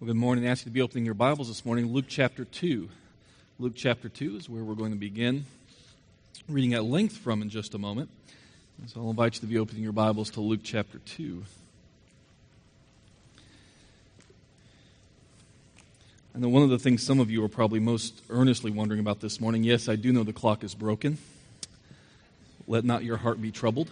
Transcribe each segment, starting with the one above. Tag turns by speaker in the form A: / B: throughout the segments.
A: Well, good morning. I ask you to be opening your Bibles this morning. Luke chapter 2. Luke chapter 2 is where we're going to begin reading at length from in just a moment. And so I'll invite you to be opening your Bibles to Luke chapter 2. I know one of the things some of you are probably most earnestly wondering about this morning. Yes, I do know the clock is broken. Let not your heart be troubled.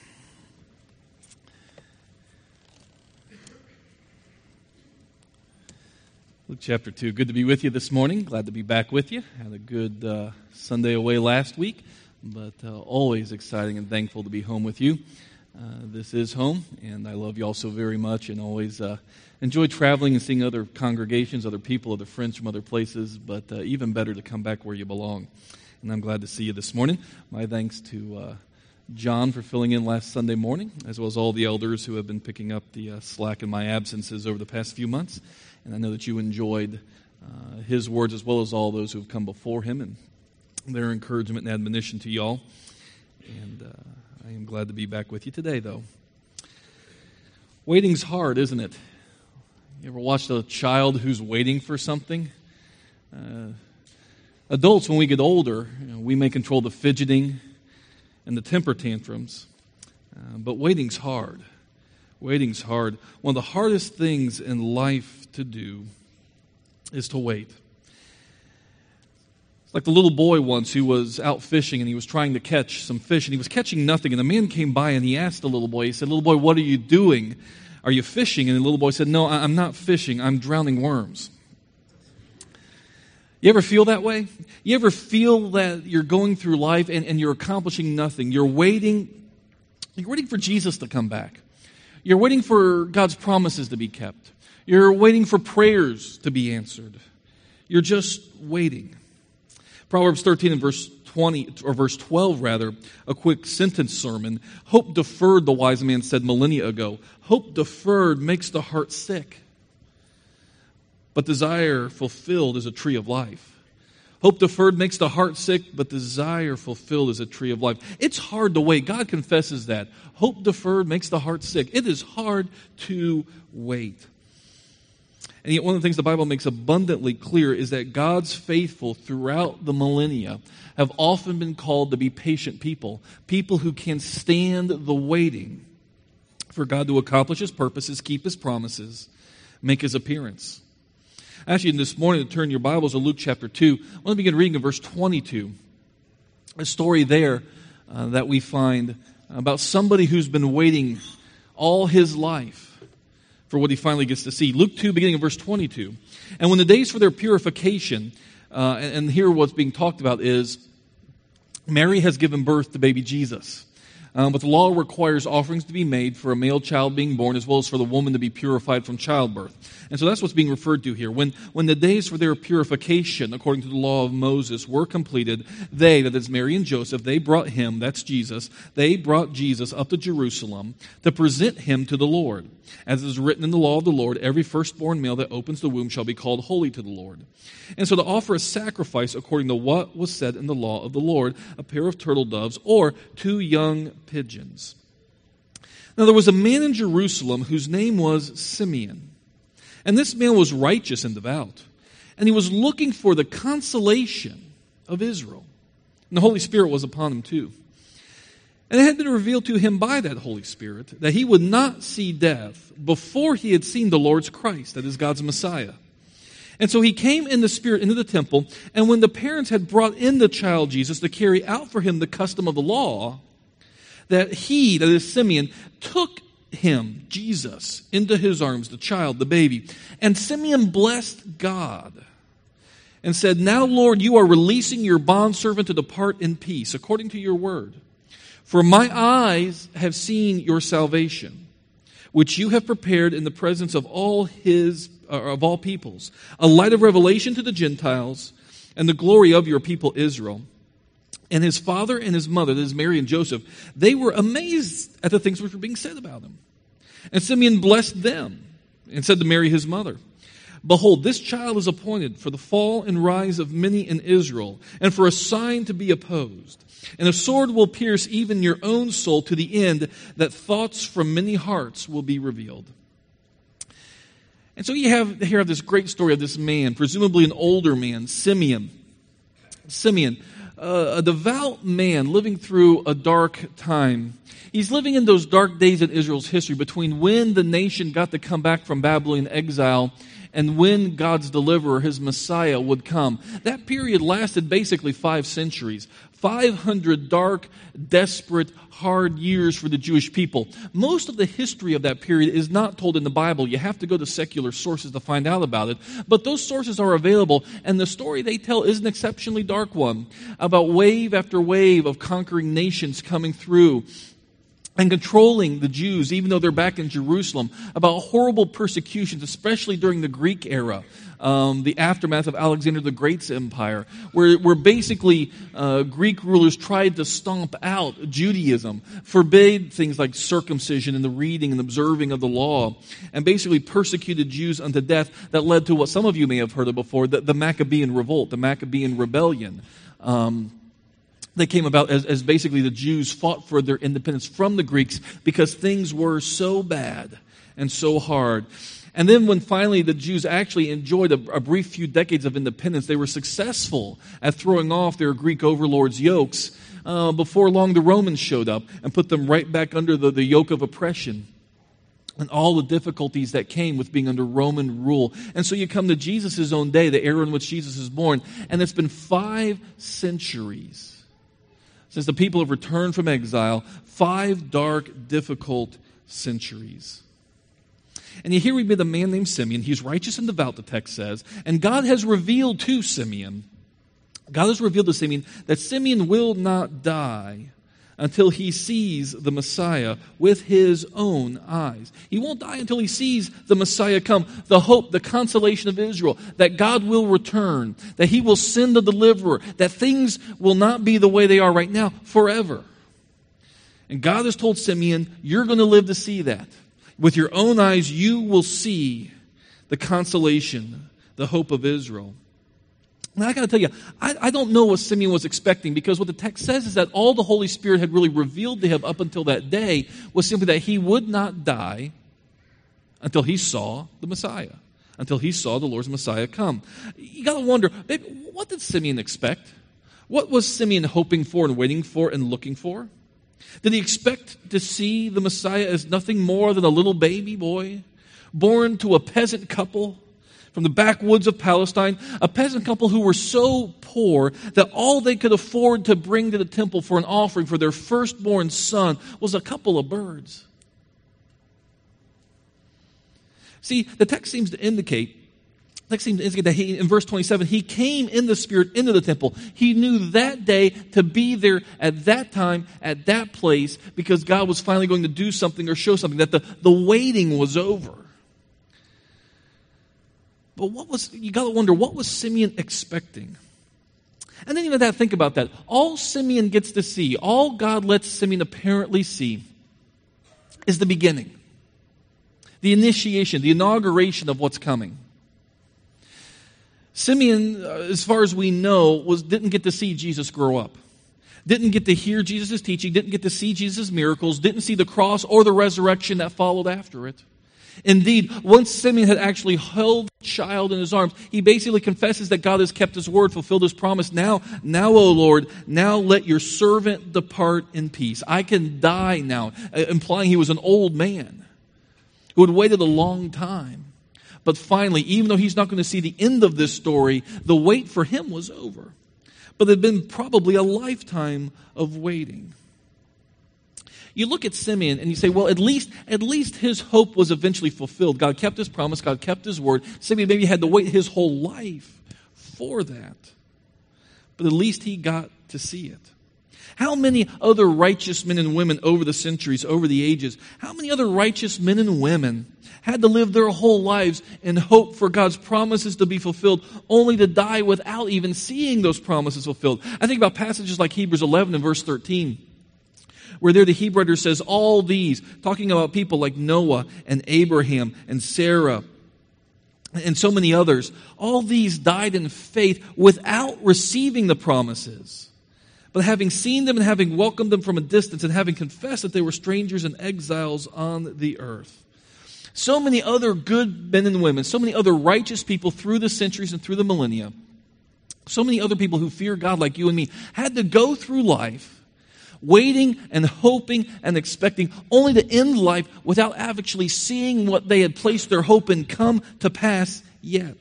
A: Luke chapter 2. Good to be with you this morning. Glad to be back with you. Had a good Sunday away last week, but always exciting and thankful to be home with you. This is home, and I love you all so very much, and always enjoy traveling and seeing other congregations, other people, other friends from other places, but even better to come back where you belong. And I'm glad to see you this morning. My thanks to John for filling in last Sunday morning, as well as all the elders who have been picking up the slack in my absences over the past few months. And I know that you enjoyed his words as well as all those who have come before him and their encouragement and admonition to y'all. And I am glad to be back with you today, though. Waiting's hard, isn't it? You ever watched a child who's waiting for something? Adults, when we get older, we may control the fidgeting and the temper tantrums, but waiting's hard. Waiting's hard. One of the hardest things in life to do is to wait. It's like the little boy once who was out fishing and he was trying to catch some fish and he was catching nothing. And the man came by and he asked the little boy, he said, "Little boy, what are you doing? Are you fishing?" And the little boy said, "No, I'm not fishing. I'm drowning worms." You ever feel that way? You ever feel that you're going through life and you're accomplishing nothing? You're waiting for Jesus to come back. You're waiting for God's promises to be kept. You're waiting for prayers to be answered. You're just waiting. Proverbs 13 and verse 12, a quick sentence sermon. Hope deferred, the wise man said millennia ago. Hope deferred makes the heart sick. But desire fulfilled is a tree of life. Hope deferred makes the heart sick, but desire fulfilled is a tree of life. It's hard to wait. God confesses that. Hope deferred makes the heart sick. It is hard to wait. And yet one of the things the Bible makes abundantly clear is that God's faithful throughout the millennia have often been called to be patient people. People who can stand the waiting for God to accomplish His purposes, keep His promises, make His appearance. Actually, this morning, to turn your Bibles to Luke chapter 2, I want to begin reading in verse 22. A story there that we find about somebody who's been waiting all his life for what he finally gets to see. Luke 2, beginning in verse 22. And when the days for their purification, and here what's being talked about is Mary has given birth to baby Jesus. But the law requires offerings to be made for a male child being born as well as for the woman to be purified from childbirth. And so that's what's being referred to here. When the days for their purification, according to the law of Moses, were completed, they, that is Mary and Joseph, they brought him, that's Jesus, they brought Jesus up to Jerusalem to present him to the Lord. As is written in the law of the Lord, every firstborn male that opens the womb shall be called holy to the Lord. And so to offer a sacrifice according to what was said in the law of the Lord, a pair of turtle doves or 2 young pigeons. Now there was a man in Jerusalem whose name was Simeon. And this man was righteous and devout. And he was looking for the consolation of Israel. And the Holy Spirit was upon him too. And it had been revealed to him by that Holy Spirit that he would not see death before he had seen the Lord's Christ, that is God's Messiah. And so he came in the Spirit into the temple, and when the parents had brought in the child Jesus to carry out for him the custom of the law, that he, that is Simeon, took him, Jesus, into his arms, the child, the baby. And Simeon blessed God and said, "Now, Lord, you are releasing your bondservant to depart in peace, according to your word. For my eyes have seen your salvation, which you have prepared in the presence of all peoples, a light of revelation to the Gentiles, and the glory of your people Israel." And his father and his mother, that is Mary and Joseph, they were amazed at the things which were being said about him. And Simeon blessed them and said to Mary his mother, "Behold, this child is appointed for the fall and rise of many in Israel, and for a sign to be opposed. And a sword will pierce even your own soul to the end that thoughts from many hearts will be revealed." And so you have this great story of this man, presumably an older man, Simeon. Simeon, a devout man living through a dark time. He's living in those dark days in Israel's history between when the nation got to come back from Babylonian exile and when God's deliverer, his Messiah, would come. That period lasted basically 5 centuries. 500 dark, desperate, hard years for the Jewish people. Most of the history of that period is not told in the Bible. You have to go to secular sources to find out about it. But those sources are available, and the story they tell is an exceptionally dark one about wave after wave of conquering nations coming through and controlling the Jews, even though they're back in Jerusalem, about horrible persecutions, especially during the Greek era, the aftermath of Alexander the Great's empire, where basically Greek rulers tried to stomp out Judaism, forbade things like circumcision and the reading and observing of the law, and basically persecuted Jews unto death. That led to what some of you may have heard of before, the Maccabean Revolt, the Maccabean Rebellion. They came about as basically the Jews fought for their independence from the Greeks because things were so bad and so hard. And then when finally the Jews actually enjoyed a brief few decades of independence, they were successful at throwing off their Greek overlords' yokes. Before long, the Romans showed up and put them right back under the yoke of oppression and all the difficulties that came with being under Roman rule. And so you come to Jesus' own day, the era in which Jesus is born, and it's been 5 centuries since the people have returned from exile. 5 dark, difficult centuries. And here we meet a man named Simeon. He's righteous and devout, the text says. And God has revealed to Simeon, that Simeon will not die until he sees the Messiah with his own eyes. He won't die until he sees the Messiah come. The hope, the consolation of Israel, that God will return, that he will send a deliverer, that things will not be the way they are right now forever. And God has told Simeon, you're going to live to see that. With your own eyes, you will see the consolation, the hope of Israel. Now, I got to tell you, I don't know what Simeon was expecting, because what the text says is that all the Holy Spirit had really revealed to him up until that day was simply that he would not die until he saw the Messiah, until he saw the Lord's Messiah come. You got to wonder, babe, what did Simeon expect? What was Simeon hoping for and waiting for and looking for? Did he expect to see the Messiah as nothing more than a little baby boy born to a peasant couple from the backwoods of Palestine, a peasant couple who were so poor that all they could afford to bring to the temple for an offering for their firstborn son was a couple of birds? See, the text seems to indicate that in verse 27, he came in the Spirit into the temple. He knew that day to be there at that time, at that place, because God was finally going to do something or show something, that the waiting was over. But you got to wonder, what was Simeon expecting? And then even that, think about that. All Simeon gets to see, all God lets Simeon apparently see, is the beginning, the initiation, the inauguration of what's coming. Simeon, as far as we know, didn't get to see Jesus grow up. Didn't get to hear Jesus' teaching, didn't get to see Jesus' miracles, didn't see the cross or the resurrection that followed after it. Indeed, once Simeon had actually held the child in his arms, he basically confesses that God has kept his word, fulfilled his promise. Now, O Lord, now let your servant depart in peace. I can die now, implying he was an old man who had waited a long time. But finally, even though he's not going to see the end of this story, the wait for him was over. But it had been probably a lifetime of waiting. You look at Simeon and you say, well, at least his hope was eventually fulfilled. God kept his promise. God kept his word. Simeon maybe had to wait his whole life for that. But at least he got to see it. How many other righteous men and women over the centuries, over the ages, how many other righteous men and women had to live their whole lives in hope for God's promises to be fulfilled, only to die without even seeing those promises fulfilled? I think about passages like Hebrews 11 and verse 13, where there the Hebrew writer says, all these, talking about people like Noah and Abraham and Sarah and so many others, all these died in faith without receiving the promises. But having seen them and having welcomed them from a distance and having confessed that they were strangers and exiles on the earth. So many other good men and women, so many other righteous people through the centuries and through the millennia, so many other people who fear God like you and me had to go through life waiting and hoping and expecting, only to end life without actually seeing what they had placed their hope in come to pass yet.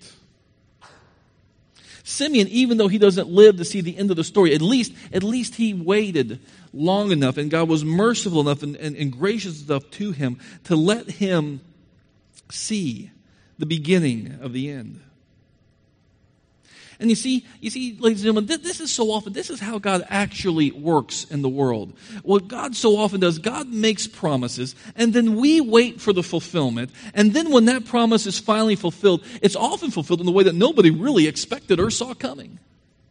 A: Simeon, even though he doesn't live to see the end of the story, at least he waited long enough, and God was merciful enough and gracious enough to him to let him see the beginning of the end. And you see, ladies and gentlemen, this is how God actually works in the world. What God so often does, God makes promises, and then we wait for the fulfillment. And then when that promise is finally fulfilled, it's often fulfilled in the way that nobody really expected or saw coming.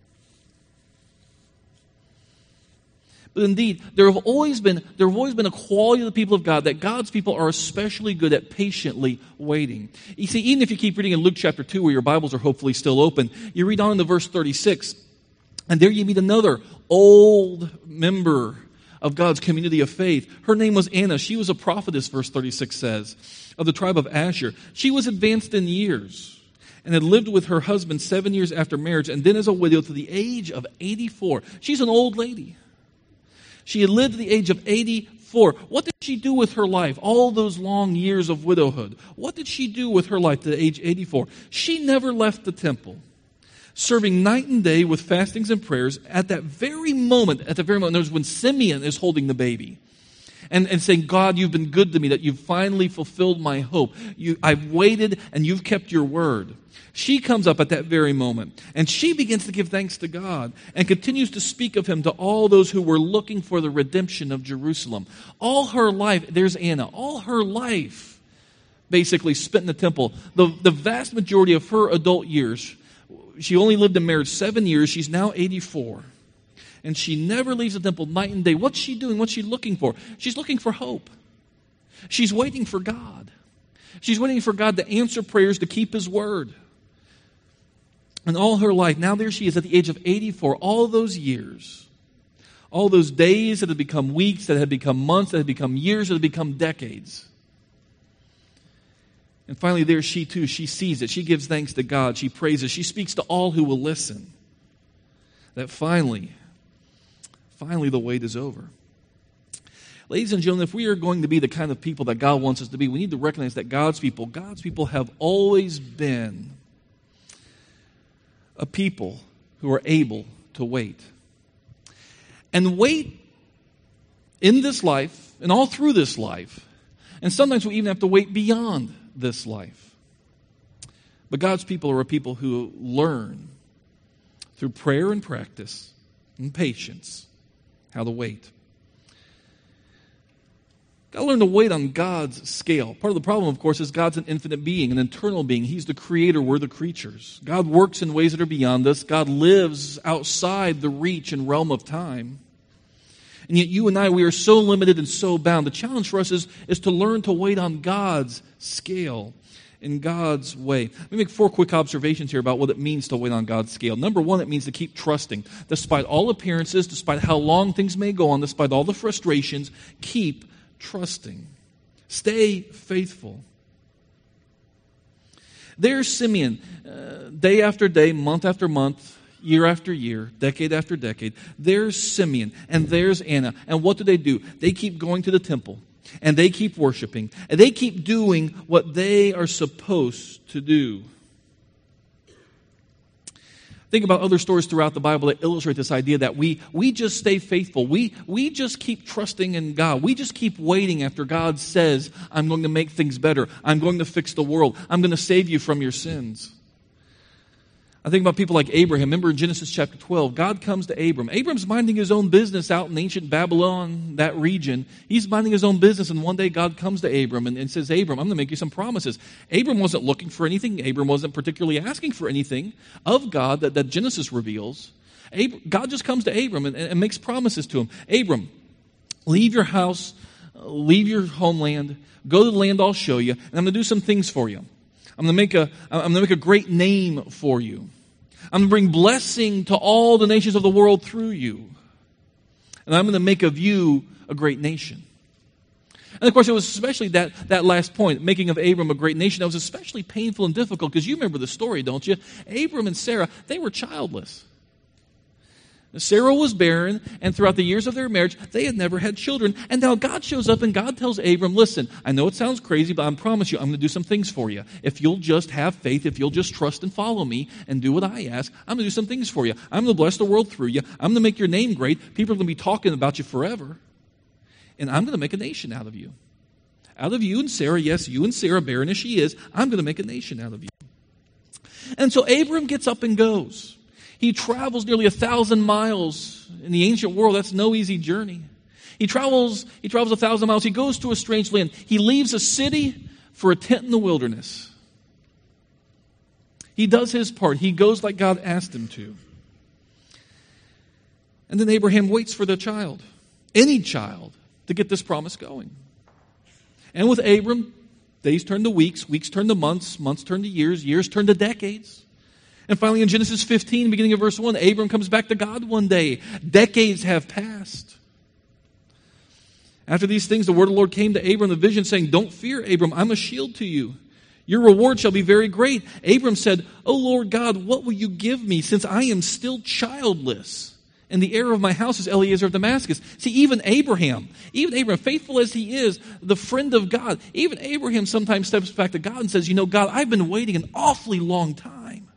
A: But indeed, there have always been a quality of the people of God that God's people are especially good at patiently waiting. You see, even if you keep reading in Luke chapter 2, where your Bibles are hopefully still open, you read on into verse 36, and there you meet another old member of God's community of faith. Her name was Anna. She was a prophetess, verse 36 says, of the tribe of Asher. She was advanced in years and had lived with her husband 7 years after marriage, and then as a widow to the age of 84. She's an old lady. She had lived to the age of 84. What did she do with her life? All those long years of widowhood. What did she do with her life to the age 84? She never left the temple, serving night and day with fastings and prayers at that very moment, there's when Simeon is holding the baby. And saying, God, you've been good to me, that you've finally fulfilled my hope. I've waited and you've kept your word. She comes up at that very moment, and she begins to give thanks to God and continues to speak of him to all those who were looking for the redemption of Jerusalem. All her life, there's Anna, all her life basically spent in the temple. The vast majority of her adult years, she only lived in marriage 7 years. She's now 84. And she never leaves the temple night and day. What's she doing? What's she looking for? She's looking for hope. She's waiting for God. She's waiting for God to answer prayers, to keep his word. And all her life, now there she is at the age of 84, all those years, all those days that had become weeks, that had become months, that had become years, that had become decades. And finally there she too, she sees it. She gives thanks to God. She praises. She speaks to all who will listen. That finally the wait is over. Ladies and gentlemen, if we are going to be the kind of people that God wants us to be, we need to recognize that God's people have always been a people who are able to wait. And wait in this life, and all through this life, and sometimes we even have to wait beyond this life. But God's people are a people who learn through prayer and practice and patience how to wait. Got to learn to wait on God's scale. Part of the problem, of course, is God's an infinite being, an eternal being. He's the creator, we're the creatures. God works in ways that are beyond us. God lives outside the reach and realm of time. And yet you and I, we are so limited and so bound. The challenge for us is to learn to wait on God's scale, in God's way. Let me make 4 quick observations here about what it means to wait on God's scale. Number 1, it means to keep trusting. Despite all appearances, despite how long things may go on, despite all the frustrations, keep trusting. Stay faithful. There's Simeon, day after day, month after month, year after year, decade after decade. There's Simeon, and there's Anna. And what do? They keep going to the temple, and they keep worshiping, and they keep doing what they are supposed to do. Think about other stories throughout the Bible that illustrate this idea that we just stay faithful. We just keep trusting in God. We just keep waiting after God says, I'm going to make things better. I'm going to fix the world. I'm going to save you from your sins. I think about people like Abraham. Remember in Genesis chapter 12, God comes to Abram. Abram's minding his own business out in ancient Babylon, that region. He's minding his own business, and one day God comes to Abram and says, Abram, I'm going to make you some promises. Abram wasn't looking for anything. Abram wasn't particularly asking for anything of God that Genesis reveals. God just comes to Abram and makes promises to him. Abram, leave your house, leave your homeland, go to the land I'll show you, and I'm going to do some things for you. I'm going to make a great name for you. I'm going to bring blessing to all the nations of the world through you. And I'm going to make of you a great nation. And of course, it was especially that last point, making of Abram a great nation, that was especially painful and difficult because you remember the story, don't you? Abram and Sarah, they were childless. Sarah was barren, and throughout the years of their marriage, they had never had children. And now God shows up and God tells Abram, listen, I know it sounds crazy, but I promise you, I'm going to do some things for you. If you'll just have faith, if you'll just trust and follow me and do what I ask, I'm going to do some things for you. I'm going to bless the world through you. I'm going to make your name great. People are going to be talking about you forever. And I'm going to make a nation out of you. Out of you and Sarah, yes, you and Sarah, barren as she is, I'm going to make a nation out of you. And so Abram gets up and goes. He travels nearly 1,000 miles. In the ancient world, that's no easy journey. He travels 1,000 miles. He goes to a strange land. He leaves a city for a tent in the wilderness. He does his part. He goes like God asked him to. And then Abraham waits for the child, any child, to get this promise going. And with Abram, days turn to weeks, weeks turn to months, months turn to years, years turn to decades. And finally in Genesis 15, beginning of verse 1, Abram comes back to God one day. Decades have passed. After these things, the word of the Lord came to Abram in the vision, saying, don't fear, Abram, I'm a shield to you. Your reward shall be very great. Abram said, O Lord God, what will you give me, since I am still childless? And the heir of my house is Eliezer of Damascus. See, even Abraham, faithful as he is, the friend of God, even Abraham sometimes steps back to God and says, God, I've been waiting an awfully long time.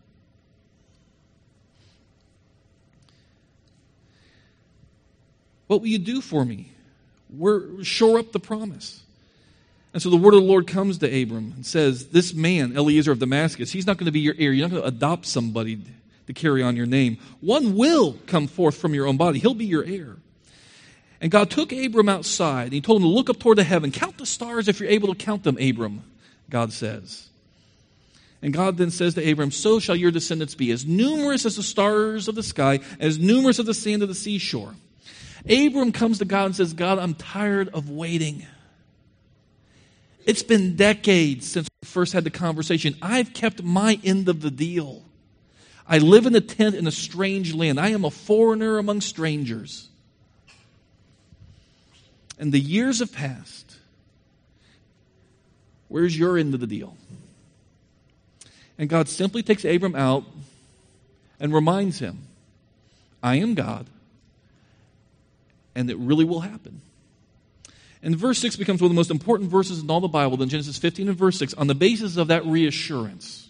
A: What will you do for me? Shore up the promise. And so the word of the Lord comes to Abram and says, this man, Eliezer of Damascus, he's not going to be your heir. You're not going to adopt somebody to carry on your name. One will come forth from your own body. He'll be your heir. And God took Abram outside, and he told him to look up toward the heaven. Count the stars if you're able to count them, Abram, God says. And God then says to Abram, so shall your descendants be, as numerous as the stars of the sky, as numerous as the sand of the seashore. Abram comes to God and says, God, I'm tired of waiting. It's been decades since we first had the conversation. I've kept my end of the deal. I live in a tent in a strange land. I am a foreigner among strangers. And the years have passed. Where's your end of the deal? And God simply takes Abram out and reminds him, I am God, and it really will happen. And verse 6 becomes one of the most important verses in all the Bible, in Genesis 15 and verse 6, on the basis of that reassurance.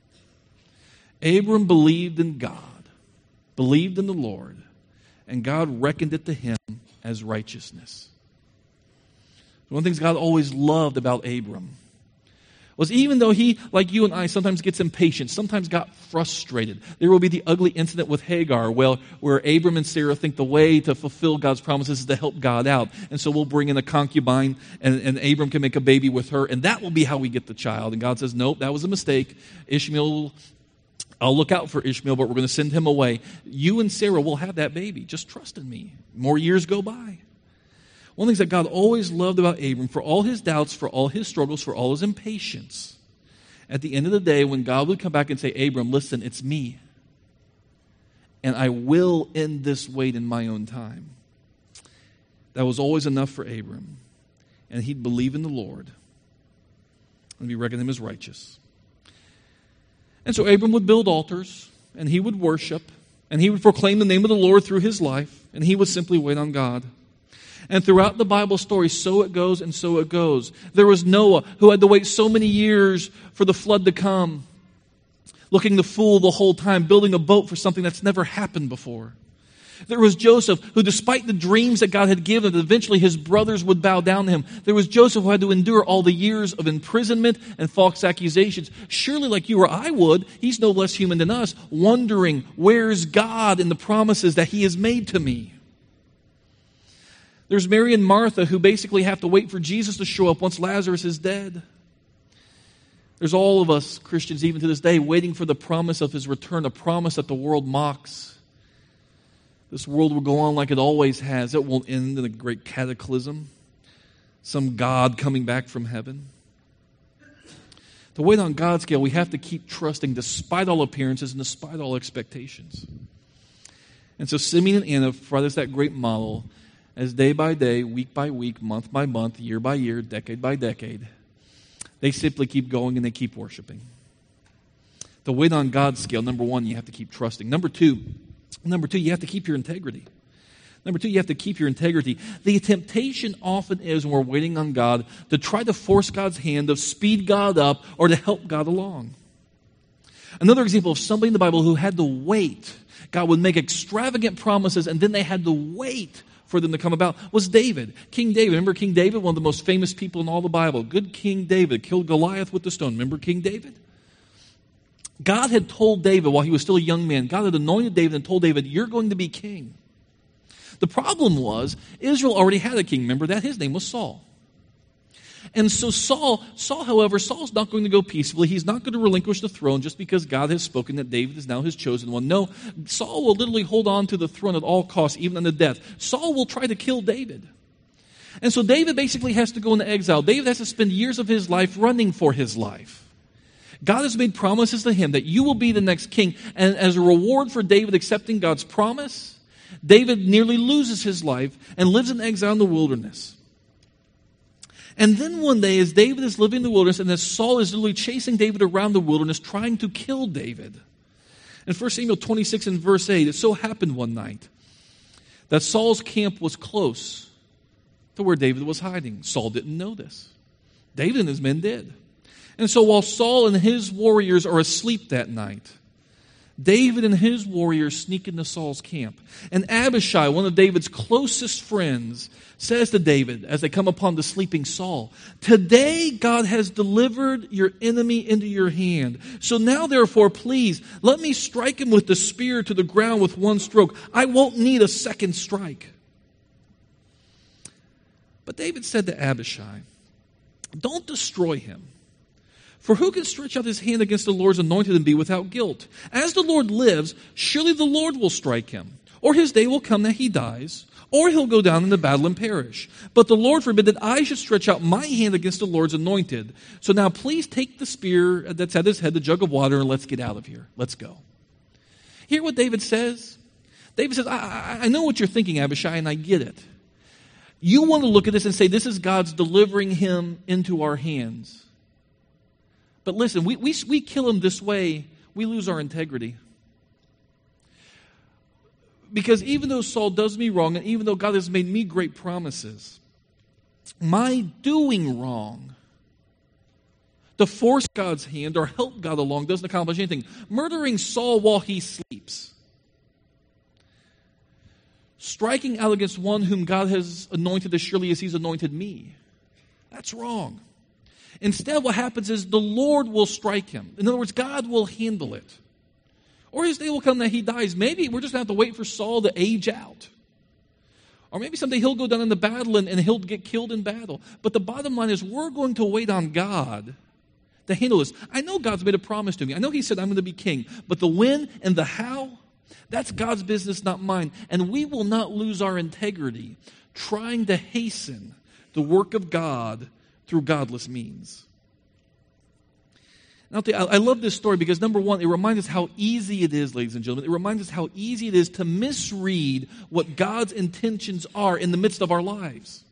A: Abram believed in God, believed in the Lord, and God reckoned it to him as righteousness. One of the things God always loved about Abram was even though he, like you and I, sometimes gets impatient, sometimes got frustrated. There will be the ugly incident with Hagar where Abram and Sarah think the way to fulfill God's promises is to help God out. And so we'll bring in a concubine and Abram can make a baby with her and that will be how we get the child. And God says, nope, that was a mistake. I'll look out for Ishmael, but we're going to send him away. You and Sarah will have that baby. Just trust in me. More years go by. One of the things that God always loved about Abram, for all his doubts, for all his struggles, for all his impatience, at the end of the day, when God would come back and say, Abram, listen, it's me. And I will end this wait in my own time. That was always enough for Abram. And he'd believe in the Lord. And be reckoned him as righteous. And so Abram would build altars, and he would worship, and he would proclaim the name of the Lord through his life, and he would simply wait on God. And throughout the Bible story, so it goes and so it goes. There was Noah, who had to wait so many years for the flood to come, looking the fool the whole time, building a boat for something that's never happened before. There was Joseph, who despite the dreams that God had given, that eventually his brothers would bow down to him. There was Joseph, who had to endure all the years of imprisonment and false accusations. Surely like you or I would, he's no less human than us, wondering, where's God in the promises that he has made to me? There's Mary and Martha, who basically have to wait for Jesus to show up once Lazarus is dead. There's all of us, Christians, even to this day, waiting for the promise of his return, a promise that the world mocks. This world will go on like it always has. It won't end in a great cataclysm. Some God coming back from heaven. To wait on God's scale, we have to keep trusting despite all appearances and despite all expectations. And so Simeon and Anna provide us that great model as day by day, week by week, month by month, year by year, decade by decade, they simply keep going and they keep worshiping. To wait on God's scale, number one, you have to keep trusting. Number two, you have to keep your integrity. Number two, you have to keep your integrity. The temptation often is, when we're waiting on God, to try to force God's hand, to speed God up, or to help God along. Another example of somebody in the Bible who had to wait. God would make extravagant promises, and then they had to wait for them to come about, was David. King David. Remember King David, one of the most famous people in all the Bible. Good King David killed Goliath with the stone. Remember King David? God had told David while he was still a young man, God had anointed David and told David, you're going to be king. The problem was, Israel already had a king. Remember that? His name was Saul. And so Saul, however, Saul's not going to go peacefully. He's not going to relinquish the throne just because God has spoken that David is now his chosen one. No, Saul will literally hold on to the throne at all costs, even unto death. Saul will try to kill David. And so David basically has to go into exile. David has to spend years of his life running for his life. God has made promises to him that you will be the next king. And as a reward for David accepting God's promise, David nearly loses his life and lives in exile in the wilderness. And then one day, as David is living in the wilderness, and as Saul is literally chasing David around the wilderness, trying to kill David. In 1 Samuel 26 and verse 8, it so happened one night that Saul's camp was close to where David was hiding. Saul didn't know this. David and his men did. And so while Saul and his warriors are asleep that night, David and his warriors sneak into Saul's camp. And Abishai, one of David's closest friends, says to David as they come upon the sleeping Saul, today God has delivered your enemy into your hand. So now therefore, please, let me strike him with the spear to the ground with one stroke. I won't need a second strike. But David said to Abishai, don't destroy him. For who can stretch out his hand against the Lord's anointed and be without guilt? As the Lord lives, surely the Lord will strike him. Or his day will come that he dies, or he'll go down in the battle and perish. But the Lord forbid that I should stretch out my hand against the Lord's anointed. So now please take the spear that's at his head, the jug of water, and let's get out of here. Let's go. Hear what David says? David says, I know what you're thinking, Abishai, and I get it. You want to look at this and say, this is God's delivering him into our hands. But listen, we kill him this way, we lose our integrity. Because even though Saul does me wrong, and even though God has made me great promises, my doing wrong to force God's hand or help God along doesn't accomplish anything. Murdering Saul while he sleeps, striking out against one whom God has anointed as surely as he's anointed me, that's wrong. Instead, what happens is the Lord will strike him. In other words, God will handle it. Or his day will come that he dies. Maybe we're just going to have to wait for Saul to age out. Or maybe someday he'll go down in the battle and he'll get killed in battle. But the bottom line is we're going to wait on God to handle this. I know God's made a promise to me. I know he said I'm going to be king. But the when and the how, that's God's business, not mine. And we will not lose our integrity trying to hasten the work of God through godless means. Now, I love this story because, number one, it reminds us how easy it is, ladies and gentlemen. It reminds us how easy it is to misread what God's intentions are in the midst of our lives.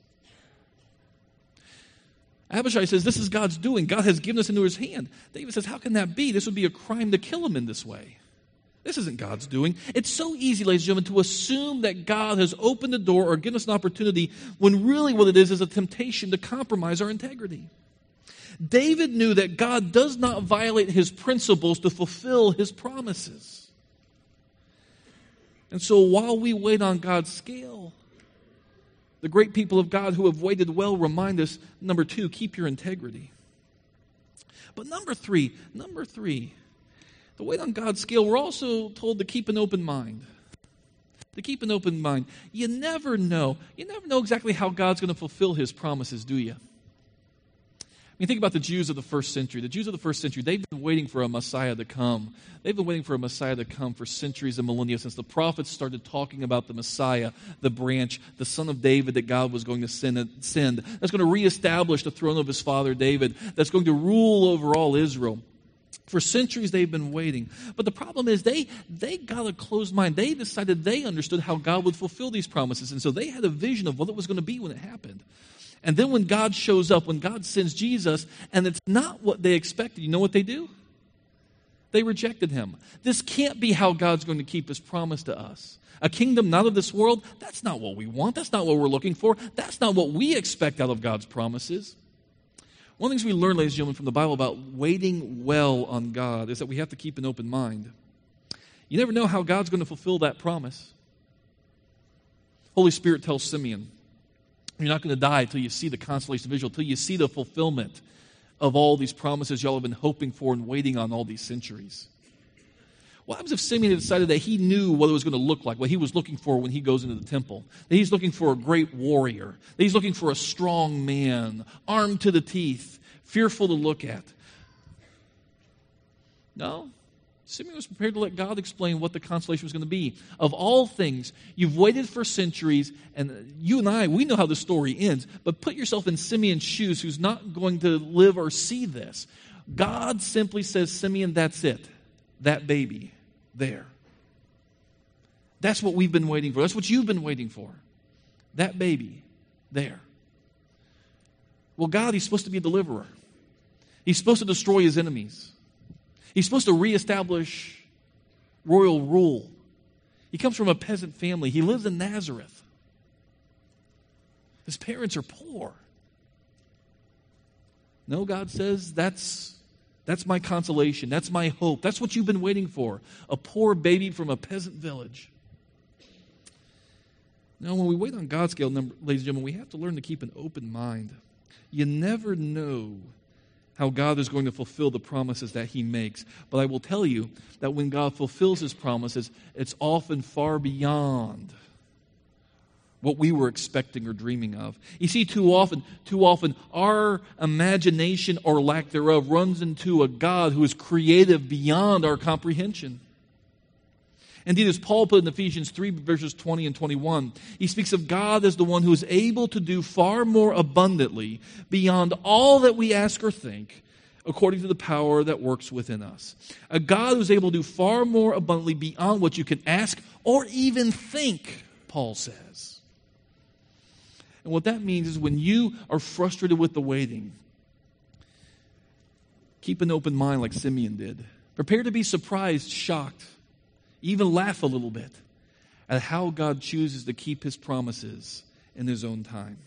A: Abishai says, this is God's doing. God has given us into his hand. David says, how can that be? This would be a crime to kill him in this way. This isn't God's doing. It's so easy, ladies and gentlemen, to assume that God has opened the door or given us an opportunity when really what it is a temptation to compromise our integrity. David knew that God does not violate his principles to fulfill his promises. And so while we wait on God's scale, the great people of God who have waited well remind us, number two, keep your integrity. But number three, to wait on God's scale, we're also told to keep an open mind. To keep an open mind. You never know exactly how God's going to fulfill his promises, do you? I mean, think about the Jews of the first century. The Jews of the first century, they've been waiting for a Messiah to come. They've been waiting for a Messiah to come for centuries and millennia since the prophets started talking about the Messiah, the branch, the son of David that God was going to send. That's going to reestablish the throne of his father David. That's going to rule over all Israel. For centuries they've been waiting. But the problem is they got a closed mind. They decided they understood how God would fulfill these promises. And so they had a vision of what it was going to be when it happened. And then when God shows up, when God sends Jesus, and it's not what they expected, you know what they do? They rejected him. This can't be how God's going to keep his promise to us. A kingdom not of this world, that's not what we want. That's not what we're looking for. That's not what we expect out of God's promises. One of the things we learn, ladies and gentlemen, from the Bible about waiting well on God is that we have to keep an open mind. You never know how God's going to fulfill that promise. Holy Spirit tells Simeon, you're not going to die until you see the constellation of Israel, until you see the fulfillment of all these promises y'all have been hoping for and waiting on all these centuries. What happens if Simeon had decided that he knew what it was going to look like, what he was looking for when he goes into the temple? That he's looking for a great warrior. That he's looking for a strong man, armed to the teeth, fearful to look at. No. Simeon was prepared to let God explain what the consolation was going to be. Of all things, you've waited for centuries, and you and I, we know how the story ends, but put yourself in Simeon's shoes, who's not going to live or see this. God simply says, Simeon, that's it. That baby. There. That's what we've been waiting for. That's what you've been waiting for. That baby. There. Well, God, he's supposed to be a deliverer. He's supposed to destroy his enemies. He's supposed to reestablish royal rule. He comes from a peasant family. He lives in Nazareth. His parents are poor. No, God says, that's my consolation. That's my hope. That's what you've been waiting for. A poor baby from a peasant village. Now, when we wait on God's scale, ladies and gentlemen, we have to learn to keep an open mind. You never know how God is going to fulfill the promises that he makes. But I will tell you that when God fulfills his promises, it's often far beyond what we were expecting or dreaming of. You see, too often, our imagination or lack thereof runs into a God who is creative beyond our comprehension. Indeed, as Paul put in Ephesians 3, verses 20 and 21, he speaks of God as the one who is able to do far more abundantly beyond all that we ask or think, according to the power that works within us. A God who is able to do far more abundantly beyond what you can ask or even think, Paul says. And what that means is when you are frustrated with the waiting, keep an open mind like Simeon did. Prepare to be surprised, shocked, even laugh a little bit at how God chooses to keep his promises in his own time.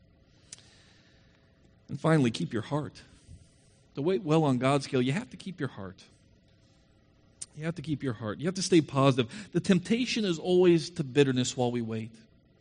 A: And finally, keep your heart. To wait well on God's scale, you have to keep your heart. You have to keep your heart. You have to stay positive. The temptation is always to bitterness while we wait.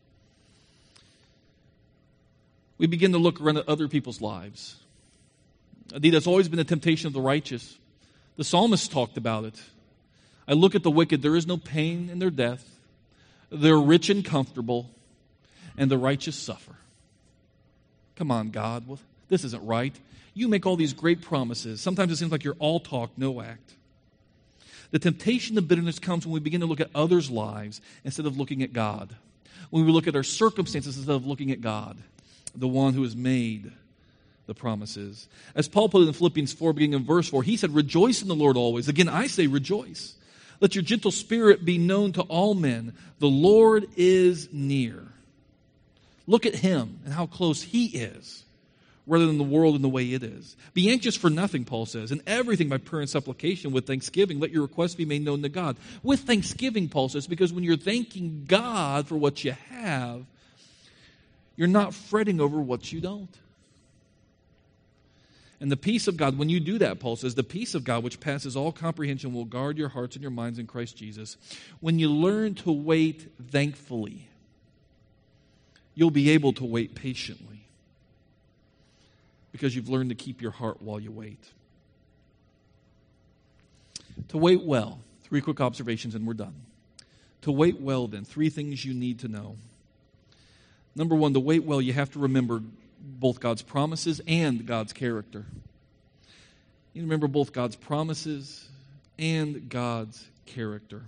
A: We begin to look around at other people's lives. Indeed, that's always been the temptation of the righteous. The psalmist talked about it. I look at the wicked, there is no pain in their death. They're rich and comfortable, and the righteous suffer. Come on, God, well, this isn't right. You make all these great promises. Sometimes it seems like you're all talk, no act. The temptation of bitterness comes when we begin to look at others' lives instead of looking at God. When we look at our circumstances instead of looking at God, the one who has made the promises. As Paul put it in Philippians 4, beginning in verse 4, he said, rejoice in the Lord always. Again, I say rejoice. Let your gentle spirit be known to all men. The Lord is near. Look at him and how close he is, rather than the world and the way it is. Be anxious for nothing, Paul says, in everything by prayer and supplication with thanksgiving. Let your requests be made known to God. With thanksgiving, Paul says, because when you're thanking God for what you have, you're not fretting over what you don't. And the peace of God, when you do that, Paul says, the peace of God, which passes all comprehension, will guard your hearts and your minds in Christ Jesus. When you learn to wait thankfully, you'll be able to wait patiently because you've learned to keep your heart while you wait. To wait well, 3 quick observations and we're done. To wait well, then, 3 things you need to know. Number 1, to wait well, you have to remember both God's promises and God's character. You remember both God's promises and God's character.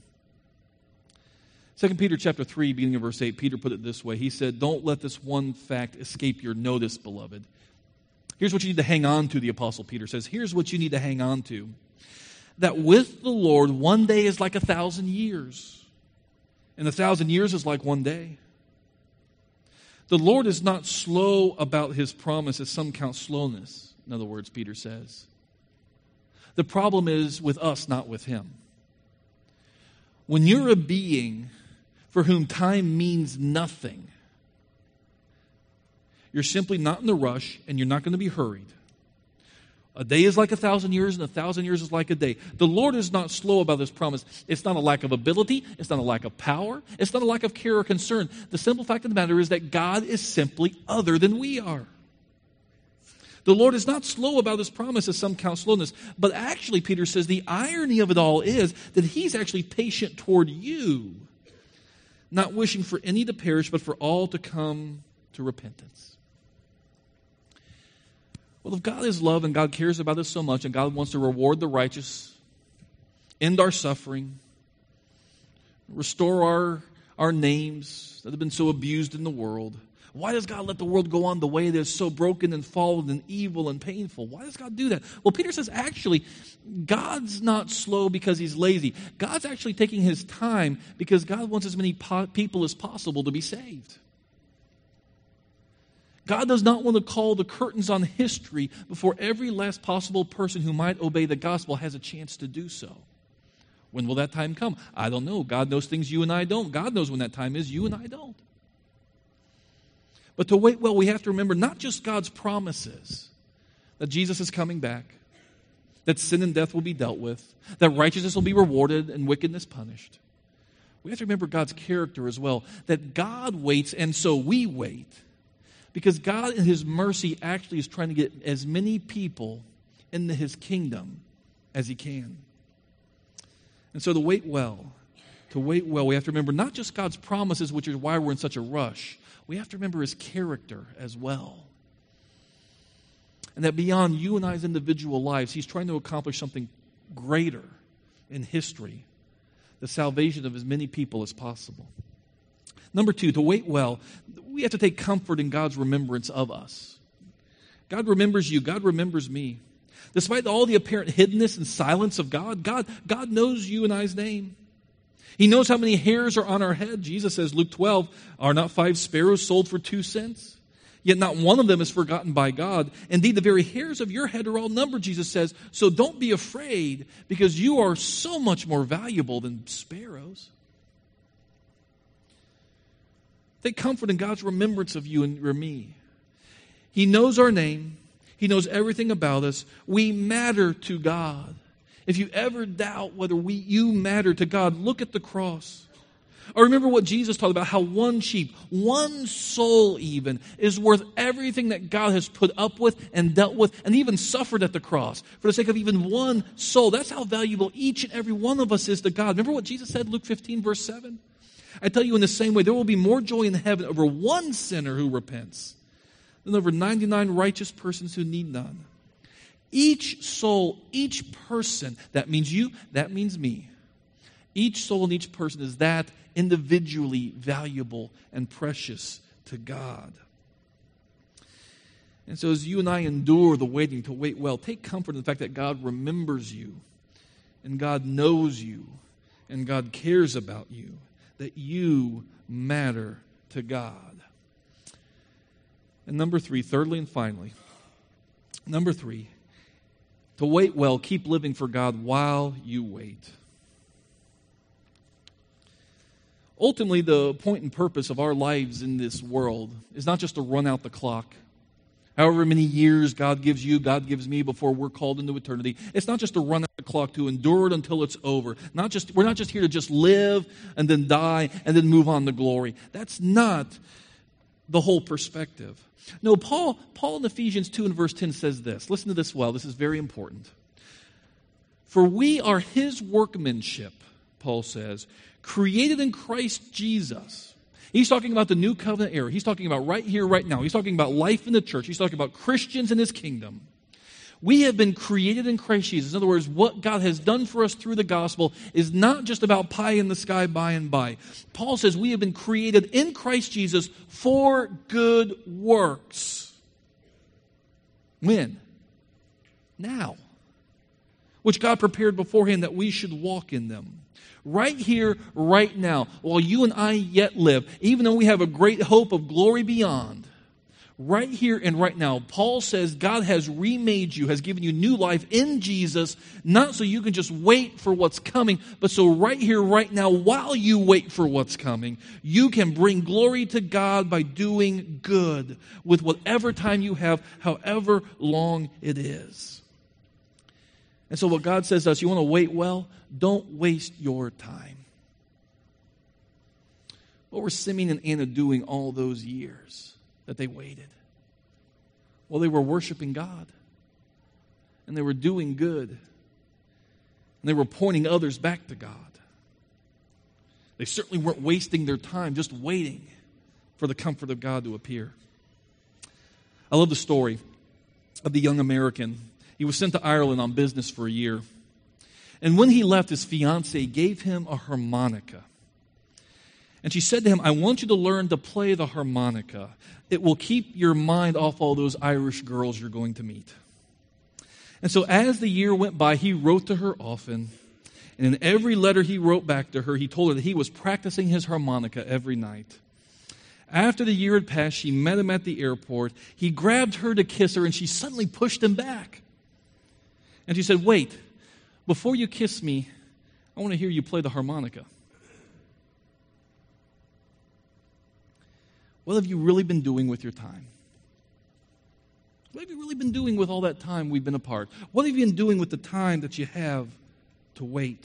A: 2 Peter chapter 3, beginning of verse 8, Peter put it this way. He said, don't let this one fact escape your notice, beloved. Here's what you need to hang on to, the Apostle Peter says. Here's what you need to hang on to. that with the Lord, one day is like 1,000 years, and 1,000 years is like one day. The Lord is not slow about his promise, as some count slowness. In other words, Peter says. The problem is with us, not with him. When you're a being for whom time means nothing, you're simply not in a rush, and you're not going to be hurried. A day is like 1,000 years, and 1,000 years is like a day. The Lord is not slow about this promise. It's not a lack of ability. It's not a lack of power. It's not a lack of care or concern. The simple fact of the matter is that God is simply other than we are. The Lord is not slow about his promise, as some count slowness. But actually, Peter says, the irony of it all is that he's actually patient toward you, not wishing for any to perish, but for all to come to repentance. Well, if God is love and God cares about us so much and God wants to reward the righteous, end our suffering, restore our names that have been so abused in the world, why does God let the world go on the way that is so broken and fallen and evil and painful? Why does God do that? Well, Peter says actually, God's not slow because he's lazy. God's actually taking his time because God wants as many people as possible to be saved. God does not want to call the curtains on history before every last possible person who might obey the gospel has a chance to do so. When will that time come? I don't know. God knows things you and I don't. God knows when that time is. You and I don't. But to wait well, we have to remember not just God's promises that Jesus is coming back, that sin and death will be dealt with, that righteousness will be rewarded and wickedness punished. We have to remember God's character as well, that God waits and so we wait. Because God in his mercy actually is trying to get as many people into his kingdom as he can. And so to wait well, we have to remember not just God's promises, which is why we're in such a rush. We have to remember his character as well. And that beyond you and I's individual lives, he's trying to accomplish something greater in history, the salvation of as many people as possible. Number two, to wait well, we have to take comfort in God's remembrance of us. God remembers you. God remembers me. Despite all the apparent hiddenness and silence of God knows you and I's name. He knows how many hairs are on our head. Jesus says, Luke 12, are not 5 sparrows sold for 2 cents? Yet not one of them is forgotten by God. Indeed, the very hairs of your head are all numbered, Jesus says. So don't be afraid, because you are so much more valuable than sparrows. Take comfort in God's remembrance of you and me. He knows our name. He knows everything about us. We matter to God. If you ever doubt whether you matter to God, look at the cross. Or remember what Jesus taught about, how one sheep, one soul even, is worth everything that God has put up with and dealt with and even suffered at the cross for the sake of even one soul. That's how valuable each and every one of us is to God. Remember what Jesus said, Luke 15, verse 7? I tell you, in the same way, there will be more joy in heaven over one sinner who repents than over 99 righteous persons who need none. Each soul, each person, that means you, that means me. Each soul and each person is that individually valuable and precious to God. And so as you and I endure the waiting to wait well, take comfort in the fact that God remembers you, and God knows you, and God cares about you, that you matter to God. And number three, thirdly and finally, to wait well, keep living for God while you wait. Ultimately, the point and purpose of our lives in this world is not just to run out the clock. However many years God gives you, God gives me before we're called into eternity. It's not just to run out the clock, to endure it until it's over. We're not just here to just live and then die and then move on to glory. That's not the whole perspective. No, Paul in Ephesians 2 and verse 10 says this. Listen to this well. This is very important. For we are his workmanship, Paul says, created in Christ Jesus. He's talking about the new covenant era. He's talking about right here, right now. He's talking about life in the church. He's talking about Christians in his kingdom. We have been created in Christ Jesus. In other words, what God has done for us through the gospel is not just about pie in the sky by and by. Paul says we have been created in Christ Jesus for good works. When? Now. which God prepared beforehand that we should walk in them. Right here, right now, while you and I yet live, even though we have a great hope of glory beyond, right here and right now, Paul says God has remade you, has given you new life in Jesus, not so you can just wait for what's coming, but so right here, right now, while you wait for what's coming, you can bring glory to God by doing good with whatever time you have, however long it is. And so what God says to us, you want to wait well? Don't waste your time. What were Simeon and Anna doing all those years that they waited? Well, they were worshiping God. And they were doing good. And they were pointing others back to God. They certainly weren't wasting their time just waiting for the comfort of God to appear. I love the story of the young American. He was sent to Ireland on business for a year. And when he left, his fiancée gave him a harmonica. And she said to him, I want you to learn to play the harmonica. It will keep your mind off all those Irish girls you're going to meet. And so as the year went by, he wrote to her often. And in every letter he wrote back to her, he told her that he was practicing his harmonica every night. After the year had passed, she met him at the airport. He grabbed her to kiss her, and she suddenly pushed him back. And she said, wait, before you kiss me, I want to hear you play the harmonica. What have you really been doing with your time? What have you really been doing with all that time we've been apart? What have you been doing with the time that you have to wait?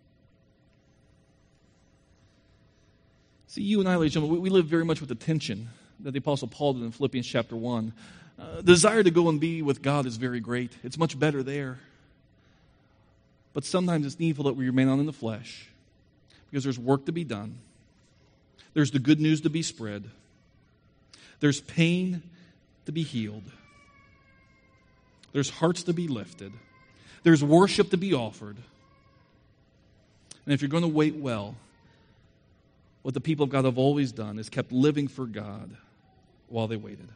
A: See, you and I, ladies and gentlemen, we live very much with the tension that the Apostle Paul did in Philippians chapter 1. The desire to go and be with God is very great. It's much better there. But sometimes it's needful that we remain on in the flesh because there's work to be done. There's the good news to be spread. There's pain to be healed. There's hearts to be lifted. There's worship to be offered. And if you're going to wait well, what the people of God have always done is kept living for God while they waited.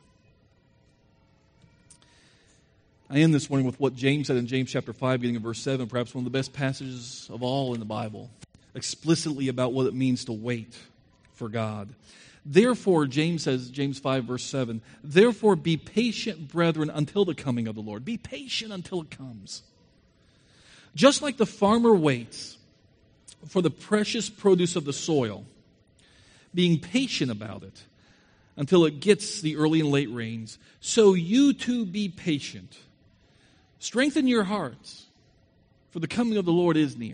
A: I end this morning with what James said in James chapter 5, beginning in verse 7, perhaps one of the best passages of all in the Bible, explicitly about what it means to wait for God. Therefore, James says, James 5, verse 7, therefore be patient, brethren, until the coming of the Lord. Be patient until it comes. Just like the farmer waits for the precious produce of the soil, being patient about it until it gets the early and late rains, so you too be patient. Strengthen your hearts, for the coming of the Lord is near.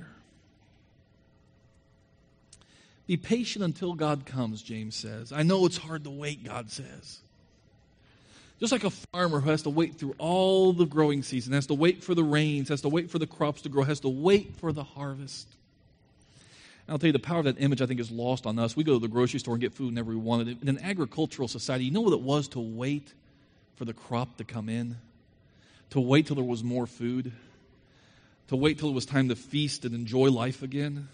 A: Be patient until God comes, James says. I know it's hard to wait, God says. Just like a farmer who has to wait through all the growing season, has to wait for the rains, has to wait for the crops to grow, has to wait for the harvest. And I'll tell you, the power of that image, I think, is lost on us. We go to the grocery store and get food whenever we want it. In an agricultural society, you know what it was to wait for the crop to come in? To wait till there was more food? To wait till it was time to feast and enjoy life again?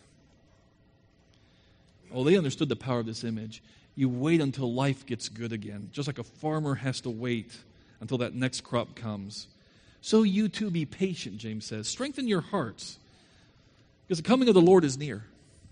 A: Oh, they understood the power of this image. You wait until life gets good again, just like a farmer has to wait until that next crop comes. So you too be patient, James says. Strengthen your hearts, because the coming of the Lord is near.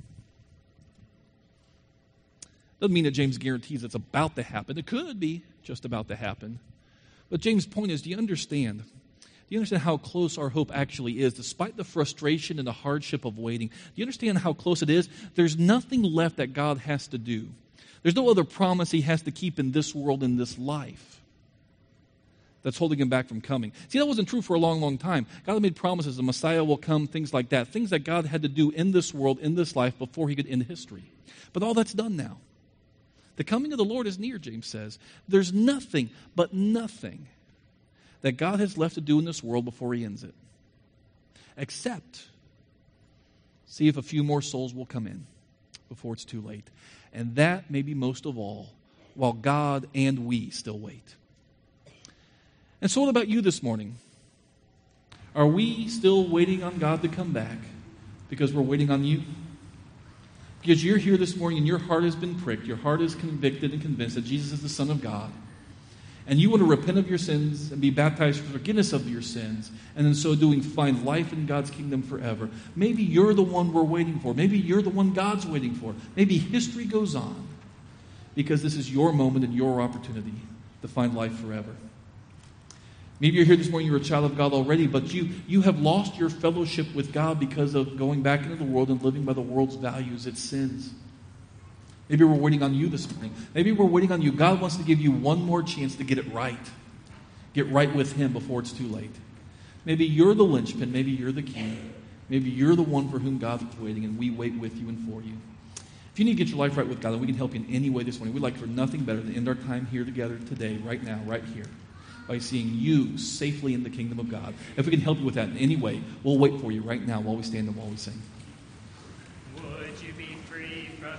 A: Doesn't mean that James guarantees it's about to happen. It could be just about to happen. But James' point is, do you understand? Do you understand how close our hope actually is, despite the frustration and the hardship of waiting? Do you understand how close it is? There's nothing left that God has to do. There's no other promise he has to keep in this world, in this life, that's holding him back from coming. See, that wasn't true for a long, long time. God had made promises, the Messiah will come, things like that. Things that God had to do in this world, in this life, before he could end history. But all that's done now. The coming of the Lord is near, James says. There's nothing, but nothing, that God has left to do in this world before he ends it. Except see if a few more souls will come in before it's too late. And that, maybe most of all, while God and we still wait. And so what about you this morning? Are we still waiting on God to come back because we're waiting on you? Because you're here this morning and your heart has been pricked, your heart is convicted and convinced that Jesus is the Son of God. and you want to repent of your sins and be baptized for forgiveness of your sins, and in so doing find life in God's kingdom forever, maybe you're the one we're waiting for. Maybe you're the one God's waiting for. Maybe history goes on because this is your moment and your opportunity to find life forever. Maybe you're here this morning, you're a child of God already, but you have lost your fellowship with God because of going back into the world and living by the world's values, its sins. Maybe we're waiting on you this morning. Maybe we're waiting on you. God wants to give you one more chance to get it right. Get right with Him before it's too late. Maybe you're the linchpin. Maybe you're the key. Maybe you're the one for whom God is waiting, and we wait with you and for you. If you need to get your life right with God, and we can help you in any way this morning, we'd like for nothing better than end our time here together today, right now, right here, by seeing you safely in the kingdom of God. If we can help you with that in any way, we'll wait for you right now while we stand and while we sing.